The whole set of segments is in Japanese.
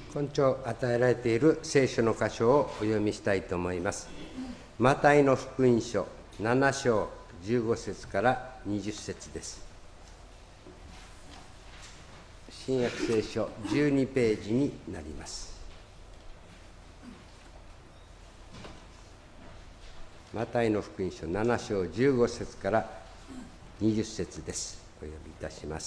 今朝与えられている聖書の箇所をお読みしたいと思います。マタイの福音書7章15節から20節です。新約聖書12ページになります。マタイの福音書7章15節から20節です。お読みいたします。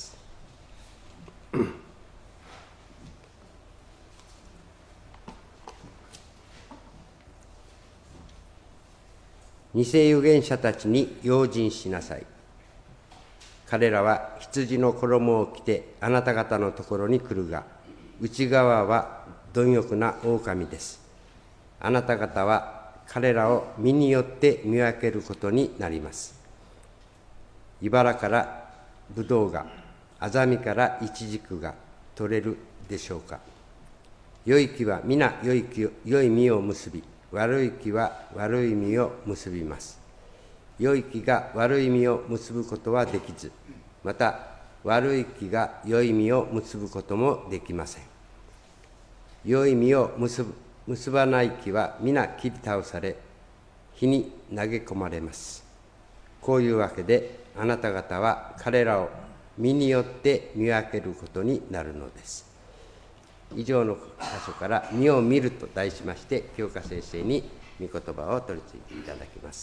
偽預言者たちに用心しなさい。彼らは羊の衣を着てあなた方のところに来るが、内側は貪欲な狼です。あなた方は彼らを身によって見分けることになります。茨からぶどうが、アザミからイチジクが取れるでしょうか。良い木は皆良い実を結び、悪い木は悪い実を結びます。良い木が悪い実を結ぶことはできず、また悪い木が良い実を結ぶこともできません。良い実を結ばない木は皆切り倒され、火に投げ込まれます。こういうわけで、あなた方は彼らを身によって見分けることになるのです。以上の箇所から実を見ると題しまして、教科先生に御言葉を取り次いていただきます。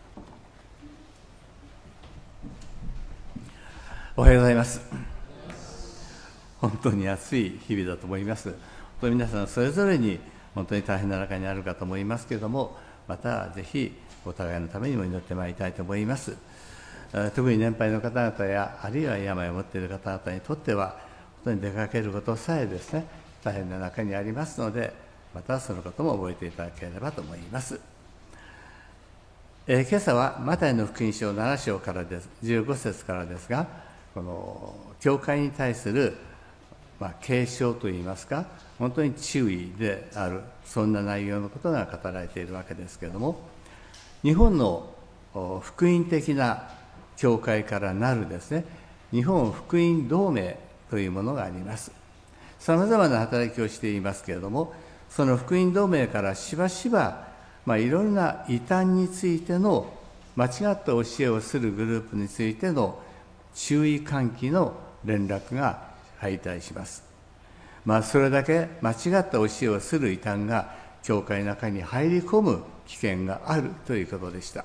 おはようございます。本当に暑い日々だと思います。本当に皆さんそれぞれに本当に大変な中にあるかと思いますけれども、またぜひお互いのためにも祈ってまいりたいと思います。特に年配の方々や、あるいは病を持っている方々にとっては、本当に出かけることさえですね、大変な中にありますので、またそのことも覚えていただければと思います。今朝はマタイの福音書7章からです、15節からですが、この教会に対する、警鐘といいますか、本当に注意である、そんな内容のことが語られているわけですけれども、日本の福音的な教会からなるですね、日本福音同盟というものがあります。さまざまな働きをしていますけれども、その福音同盟からしばしば、いろいろな異端についての間違った教えをするグループについての注意喚起の連絡が入ったりします。それだけ間違った教えをする異端が教会の中に入り込む危険があるということでした。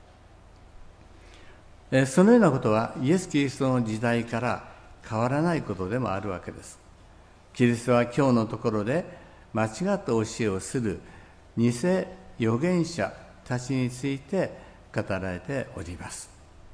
そのようなことはイエス・キリストの時代から変わらないことでもあるわけです。キリストは今日のところで間違った教えをする偽預言者たちについて語られております。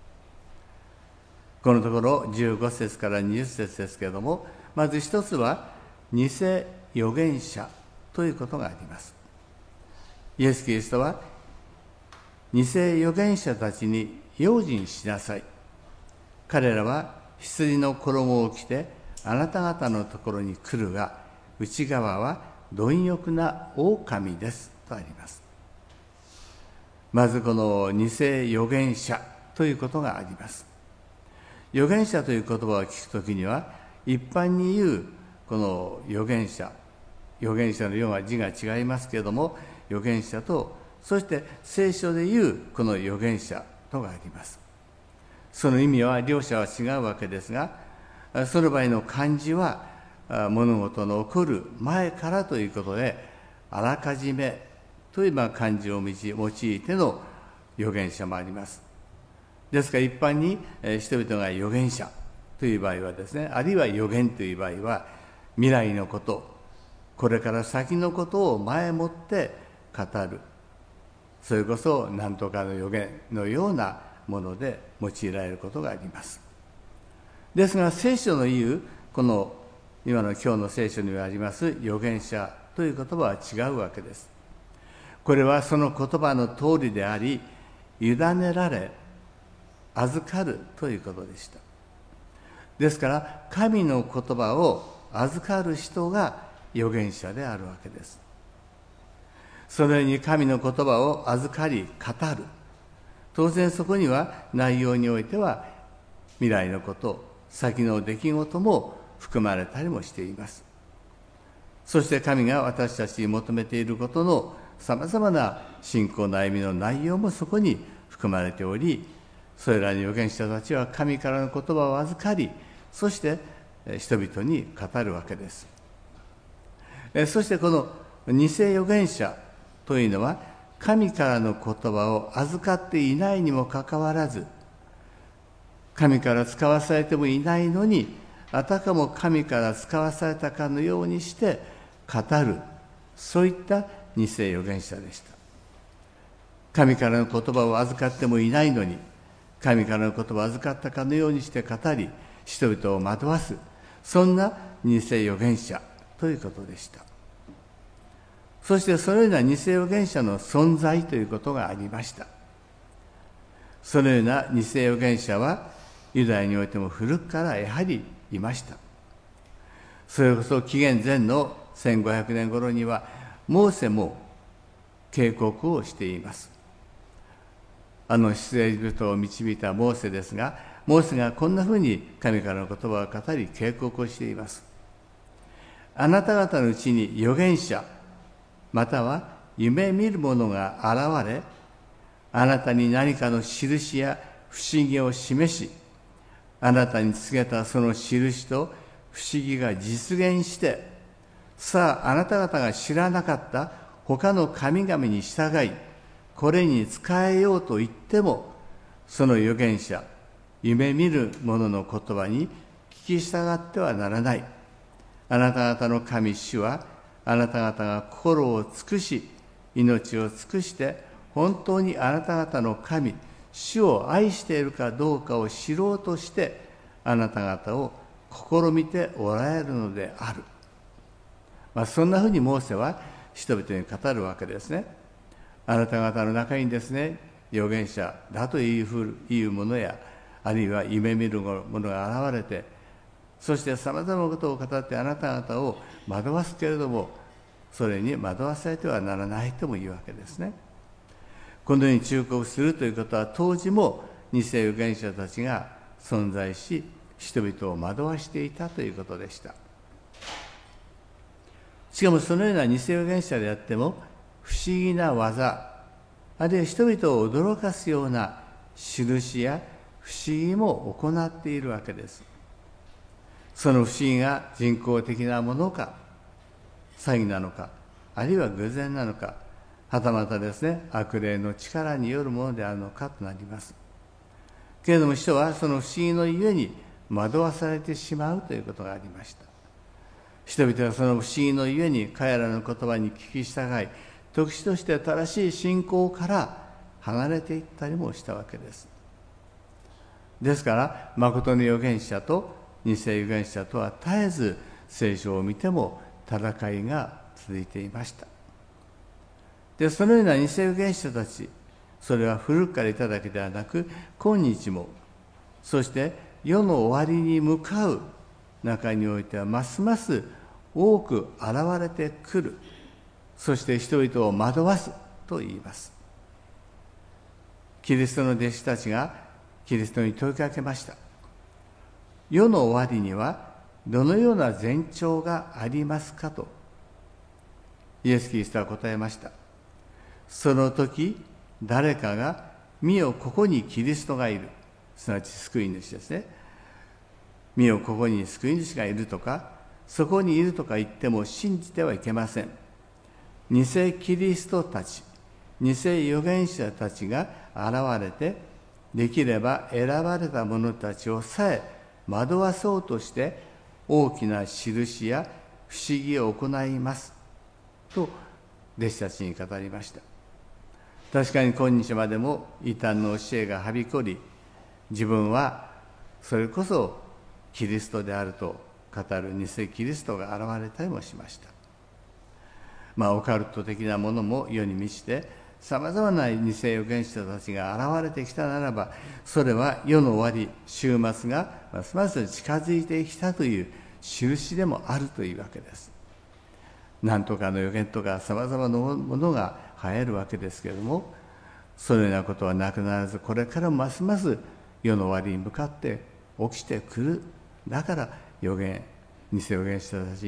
このところ15節から20節ですけれども、まず一つは偽預言者ということがあります。イエス・キリストは偽預言者たちに用心しなさい。彼らは羊の衣を着てあなた方のところに来るが、内側は貪欲な狼ですとあります。まずこの偽預言者ということがあります。預言者という言葉を聞くときには、一般に言うこの預言者のような字が違いますけれども、預言者と、そして聖書で言うこの預言者とがあります。その意味は両者は違うわけですが、その場合の漢字は物事の起こる前からということで、あらかじめという漢字を用いての預言者もあります。ですから一般に人々が預言者という場合はですね、あるいは預言という場合は未来のこと、これから先のことを前もって語る、それこそ何とかの預言のようなもので用いられることがあります。ですが聖書の言うこの今日の聖書にあります預言者という言葉は違うわけです。これはその言葉の通りであり、委ねられ預かるということでした。ですから神の言葉を預かる人が預言者であるわけです。そのように神の言葉を預かり語る。当然そこには内容においては未来のこと、先の出来事も含まれたりもしています。 そして神が私たちに求めていることのさまざまな信仰の歩みの内容もそこに含まれており、それらの預言者たちは神からの言葉を預かり、そして人々に語るわけです。そしてこの偽預言者というのは、神からの言葉を預かっていないにもかかわらず、神から使わされてもいないのに、あたかも神から使わされたかのようにして語る、そういった偽預言者でした。神からの言葉を預かってもいないのに、神からの言葉を預かったかのようにして語り、人々を惑わす、そんな偽預言者ということでした。そしてそのような偽預言者の存在ということがありました。そのような偽預言者はユダヤにおいても古くからやはりいました。それこそ紀元前の1500年頃にはモーセも警告をしています。出エジプトを導いたモーセですが、モーセがこんなふうに神からの言葉を語り警告をしています。あなた方のうちに預言者または夢見る者が現れ、あなたに何かの印や不思議を示し、あなたに告げたその印と不思議が実現して、さああなた方が知らなかった他の神々に従い、これに仕えようと言っても、その預言者、夢見る者の言葉に聞き従ってはならない。あなた方の神主は、あなた方が心を尽くし、命を尽くして、本当にあなた方の神、主を愛しているかどうかを知ろうとして、あなた方を試みておられるのである。そんなふうにモーセは人々に語るわけですね。あなた方の中にですね、預言者だというものや、あるいは夢見る者が現れて、そしてさまざまなことを語ってあなた方を惑わすけれども、それに惑わされてはならないとも言うわけですね。このように忠告するということは、当時も偽預言者たちが存在し、人々を惑わしていたということでした。しかもそのような偽預言者であっても、不思議な技、あるいは人々を驚かすような印や不思議も行っているわけです。その不思議が人工的なものか、詐欺なのか、あるいは偶然なのか、はたまたですね、悪霊の力によるものであるのかとなります。けれども人はその不思議のゆえに惑わされてしまうということがありました。人々はその不思議のゆえに彼らの言葉に聞き従い、時として正しい信仰から離れていったりもしたわけです。ですから、誠の預言者と偽預言者とは絶えず聖書を見ても戦いが続いていました。で、そのような偽預言者たち、それは古くからいただけではなく、今日も、そして世の終わりに向かう中においてはますます多く現れてくる。そして人々を惑わすと言います。キリストの弟子たちがキリストに問いかけました。世の終わりにはどのような前兆がありますかと。イエス・キリストは答えました。その時、誰かが、見よここにキリストがいる。すなわち救い主ですね。見よここに救い主がいるとか、そこにいるとか言っても信じてはいけません。偽キリストたち、偽預言者たちが現れて、できれば選ばれた者たちをさえ惑わそうとして大きな印や不思議を行いますと弟子たちに語りました。確かに今日までも異端の教えがはびこり、自分はそれこそキリストであると語る偽キリストが現れたりもしました。オカルト的なものも世に満ちて、さまざまな偽預言者たちが現れてきたならば、それは世の終わり、終末がますます近づいてきたという印でもあるというわけです。なんとかの預言とかさまざまなものが流行るわけですけれども、そのようなことはなくならず、これからますます世の終わりに向かって起きてくる。だから偽預言者たちに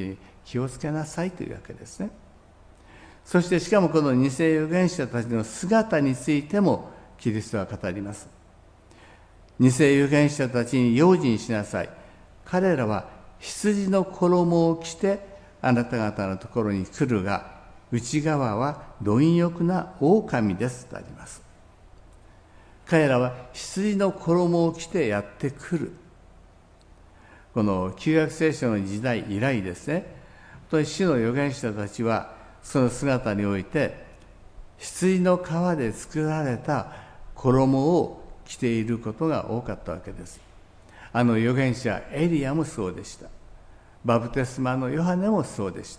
気をつけなさいというわけですね。そしてしかもこの偽預言者たちの姿についてもキリストは語ります。偽預言者たちに用心しなさい。彼らは羊の衣を着てあなた方のところに来るが、内側は貪欲な狼ですとあります。彼らは羊の衣を着てやってくる。この旧約聖書の時代以来ですね、本当に主の預言者たちはその姿において羊の皮で作られた衣を着ていることが多かったわけです。預言者エリアもそうでした。バプテスマのヨハネもそうでした。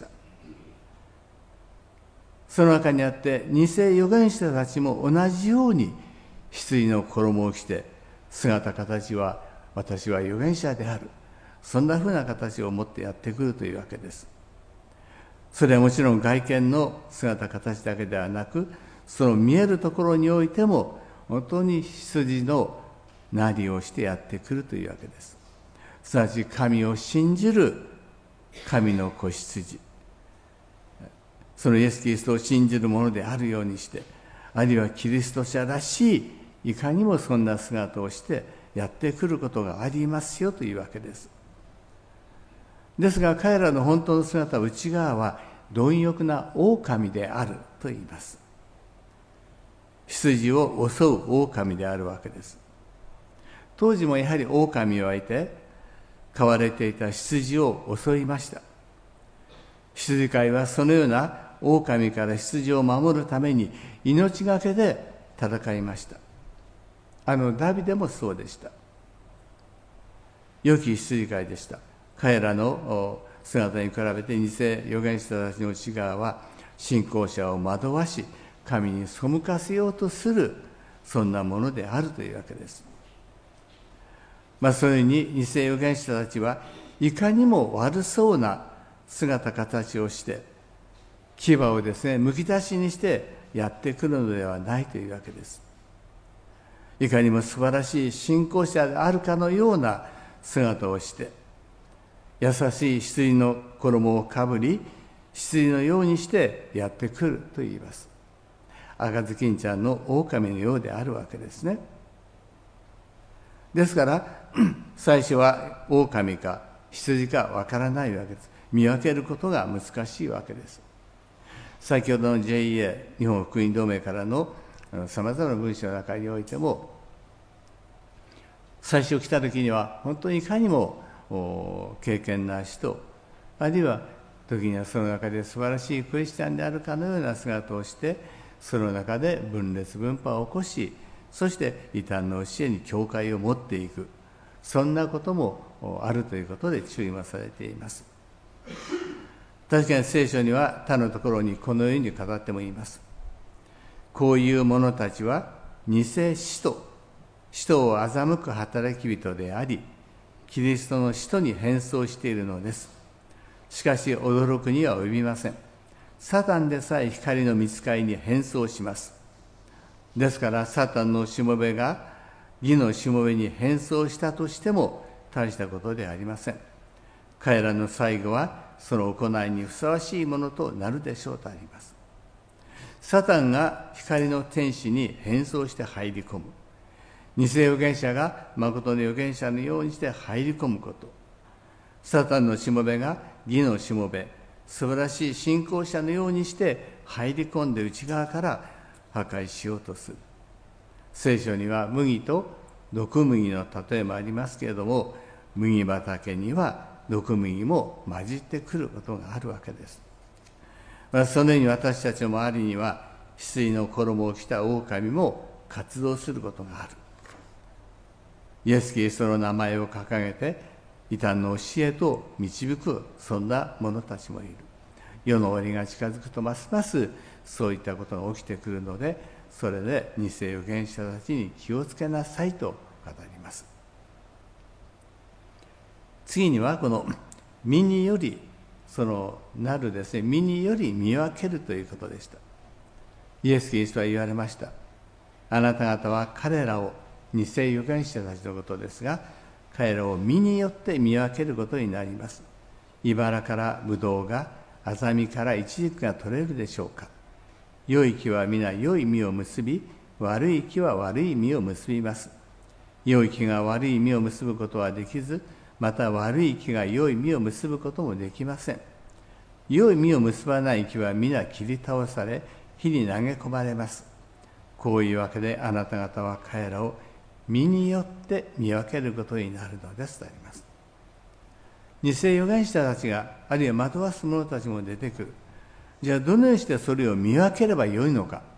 その中にあって偽預言者たちも同じように羊の衣を着て、姿形は私は預言者である、そんなふうな形を持ってやってくるというわけです。それはもちろん外見の姿形だけではなく、その見えるところにおいても本当に羊のなりをしてやってくるというわけです。すなわち神を信じる神の子羊、そのイエス・キリストを信じるものであるようにして、あるいはキリスト者らしい、いかにもそんな姿をしてやってくることがありますよというわけです。ですが彼らの本当の姿、内側は貪欲な狼であると言います。羊を襲う狼であるわけです。当時もやはり狼はいて、飼われていた羊を襲いました。羊飼いはそのような狼から羊を守るために命がけで戦いました。ダビデもそうでした。良き羊飼いでした。彼らの姿に比べて偽預言者たちの内側は信仰者を惑わし、神に背かせようとする、そんなものであるというわけです。そういうふうに偽預言者たちはいかにも悪そうな姿形をして、牙をですね、むき出しにしてやってくるのではないというわけです。いかにも素晴らしい信仰者であるかのような姿をして、優しい羊の衣をかぶり、羊のようにしてやってくると言います。赤ずきんちゃんの狼のようであるわけですね。ですから最初は狼か羊かわからないわけです。見分けることが難しいわけです。先ほどの JA 日本福音同盟からのさまざまな文章の中においても、最初来た時には本当にいかにも敬虔な人、あるいは時にはその中で素晴らしいクリスチャンであるかのような姿をして、その中で分裂分派を起こし、そして異端の教えに教会を持っていく、そんなこともあるということで注意もされています。確かに聖書には他のところにこのように語ってもいます。こういう者たちは偽使徒を欺く働き人であり、キリストの使徒に変装しているのです。しかし驚くには及びません。サタンでさえ光の御使いに変装します。ですからサタンのしもべが義のしもべに変装したとしても大したことではありません。彼らの最後はその行いにふさわしいものとなるでしょうとあります。サタンが光の天使に変装して入り込む。偽預言者が誠の預言者のようにして入り込むこと。サタンのしもべが義のしもべ、素晴らしい信仰者のようにして入り込んで内側から破壊しようとする。聖書には麦と毒麦の例えもありますけれども、麦畑には毒麦も混じってくることがあるわけです。そのように私たちの周りには羊の衣を着た狼も活動することがある。イエス・キリストの名前を掲げて異端の教えと導く、そんな者たちもいる。世の終わりが近づくとますますそういったことが起きてくるので、それで偽預言者たちに気をつけなさいと語ります。次にはこの身により、そのなるですね、身により見分けるということでした。イエス・キリストは言われました。あなた方は彼らを、偽預言者たちのことですが、彼らを身によって見分けることになります。 茨からぶどうが、アザミからイチジクが取れるでしょうか。良い木は皆良い実を結び、悪い木は悪い実を結びます。良い木が悪い実を結ぶことはできず、また悪い木が良い実を結ぶこともできません。良い実を結ばない木は皆切り倒され、火に投げ込まれます。こういうわけであなた方は彼らを実によって見分けることになるのですとあります。偽預言者たちが、あるいは惑わす者たちも出てくる。じゃあどのようにしてそれを見分ければよいのか。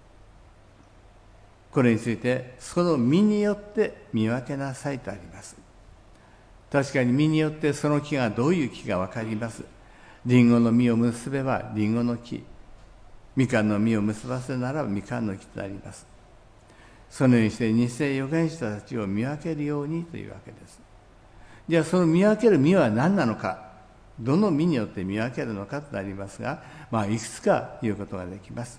これについて、その実によって見分けなさいとあります。確かに実によってその木がどういう木か分かります。リンゴの実を結べばリンゴの木、みかんの実を結ばせるならばみかんの木となります。そのようにして偽預言者たちを見分けるようにというわけです。じゃあその見分ける実は何なのか、どの実によって見分けるのかとなりますが、いくつか言うことができます。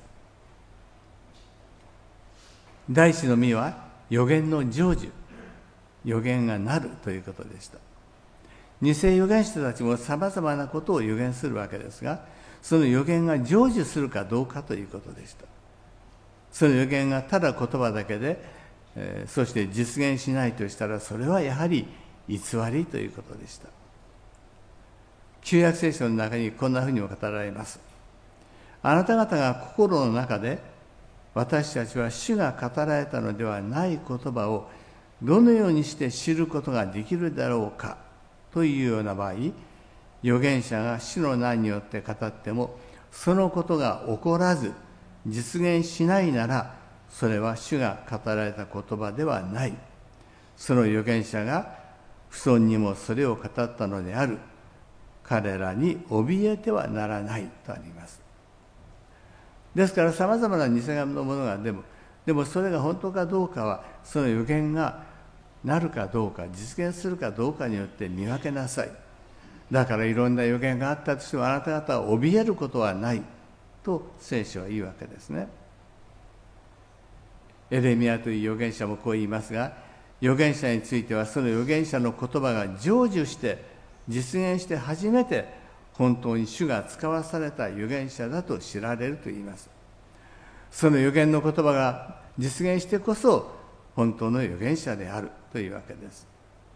第一の実は預言の成就、預言がなるということでした。偽預言者たちもさまざまなことを預言するわけですが、その預言が成就するかどうかということでした。その預言がただ言葉だけで、そして実現しないとしたら、それはやはり偽りということでした。旧約聖書の中にこんなふうにも語られます。あなた方が心の中で、私たちは主が語られたのではない言葉をどのようにして知ることができるだろうかというような場合、預言者が主の名によって語っても、そのことが起こらず実現しないなら、それは主が語られた言葉ではない。その預言者が不尊にもそれを語ったのである。彼らに怯えてはならないとあります。ですからさまざまな偽のものがでもそれが本当かどうかは、その預言がなるかどうか、実現するかどうかによって見分けなさい。だからいろんな預言があったとしても、あなた方は怯えることはないと聖書は言うわけですね。エレミヤという預言者もこう言いますが、預言者についてはその預言者の言葉が成就して実現して初めて本当に主が使わされた預言者だと知られると言います。その預言の言葉が実現してこそ本当の預言者であるというわけです。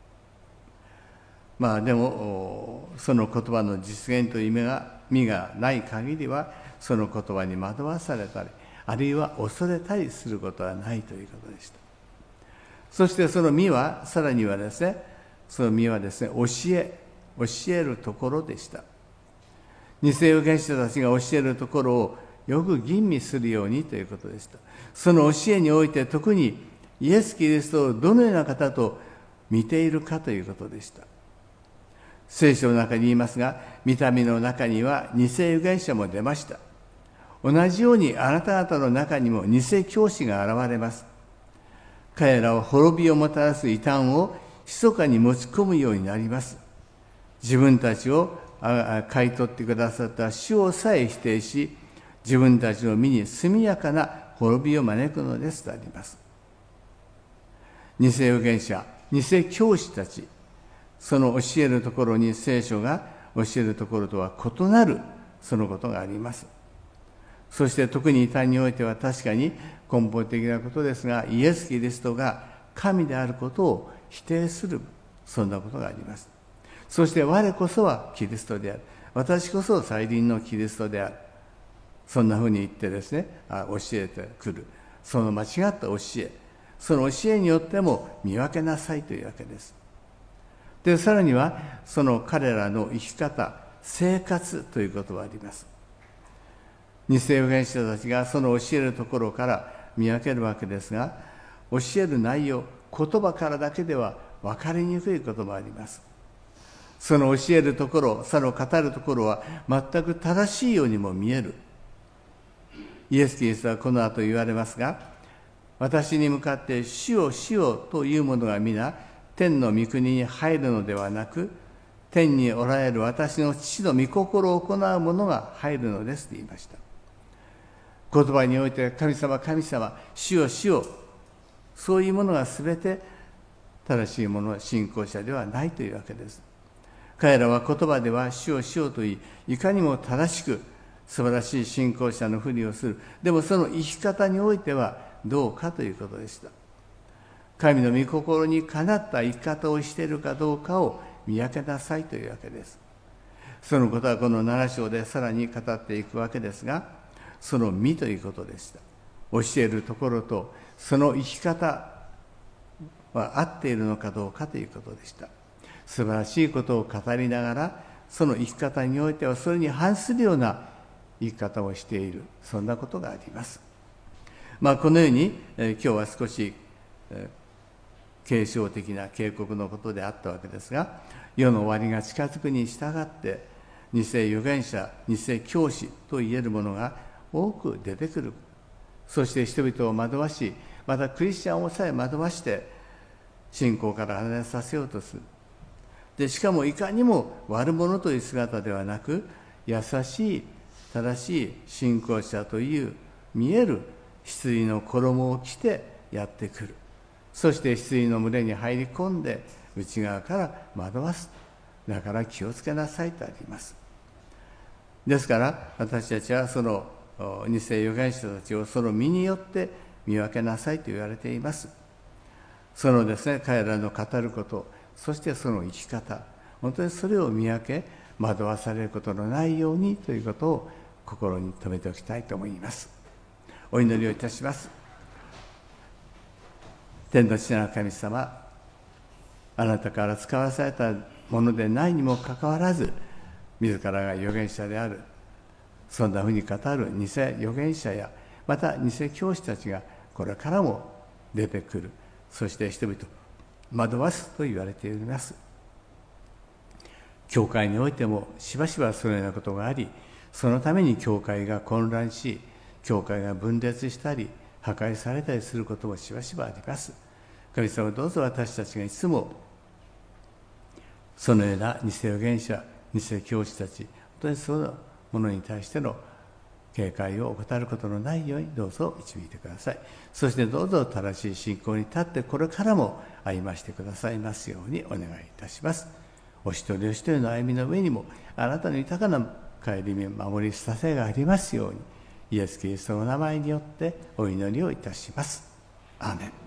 でもその言葉の実現という意味がない限りは、その言葉に惑わされたり、あるいは恐れたりすることはないということでした。そしてその実は、さらにはですね、その実はですね、教えるところでした。偽預言者たちが教えるところをよく吟味するようにということでした。その教えにおいて特にイエス・キリストをどのような方と見ているかということでした。聖書の中に言いますが、御民の中には偽預言者も出ました。同じようにあなた方の中にも偽教師が現れます。彼らは滅びをもたらす異端を密かに持ち込むようになります。自分たちを買い取ってくださった主をさえ否定し、自分たちの身に速やかな滅びを招くのですとあります。偽預言者、偽教師たち、その教えるところに聖書が教えるところとは異なるそのことがあります。そして特に異端においては確かに根本的なことですが、イエス・キリストが神であることを否定する、そんなことがあります。そして我こそはキリストである、私こそ再臨のキリストである、そんなふうに言ってですね、教えてくる、その間違った教え、その教えによっても見分けなさいというわけです。で、さらにはその彼らの生き方、生活ということがあります。偽預言者たちがその教えるところから見分けるわけですが、教える内容、言葉からだけでは分かりにくいこともあります。その教えるところ、その語るところは全く正しいようにも見える。イエス・キリストはこの後言われますが、私に向かって主よ主よという者が皆天の御国に入るのではなく、天におられる私の父の御心を行う者が入るのですと言いました。言葉において神様神様、主よ主よ、そういうものが全て正しいもの、信仰者ではないというわけです。 彼らは言葉では主を主をと言い、いかにも正しく素晴らしい信仰者のふりをする。でもその生き方においてはどうかということでした。神の御心にかなった生き方をしているかどうかを見分けなさいというわけです。そのことはこの7章でさらに語っていくわけですが、その身ということでした。教えるところとその生き方は合っているのかどうかということでした。素晴らしいことを語りながら、その生き方においてはそれに反するような生き方をしている、そんなことがあります。このように、今日は少し、警鐘的な警告のことであったわけですが、世の終わりが近づくに従って偽預言者、偽教師といえるものが多く出てくる。そして人々を惑わし、またクリスチャンをさえ惑わして信仰から離れさせようとする。でしかもいかにも悪者という姿ではなく、優しい正しい信仰者という見える羊の衣を着てやってくる。そして羊の群れに入り込んで内側から惑わす。だから気をつけなさいとあります。ですから私たちはその偽預言者たちをその身によって見分けなさいと言われています。その彼らの語ること、そしてその生き方、本当にそれを見分け、惑わされることのないようにということを心に留めておきたいと思います。お祈りをいたします。天の父なる神様、あなたから使わされたものでないにもかかわらず、自らが預言者である、そんなふうに語る偽預言者や、また偽教師たちがこれからも出てくる。そして人々を惑わすと言われています。教会においてもしばしばそのようなことがあり、そのために教会が混乱し、教会が分裂したり破壊されたりすることもしばしばあります。神様、どうぞ私たちがいつもそのような偽預言者、偽教師たち、本当にそのものに対しての警戒を怠ることのないようにどうぞ導いてください。そしてどうぞ正しい信仰に立ってこれからも歩ましてくださいますようにお願いいたします。お一人お一人の歩みの上にもあなたの豊かな顧み守り支えがありますように、イエス・キリストの名前によってお祈りをいたします。アーメン。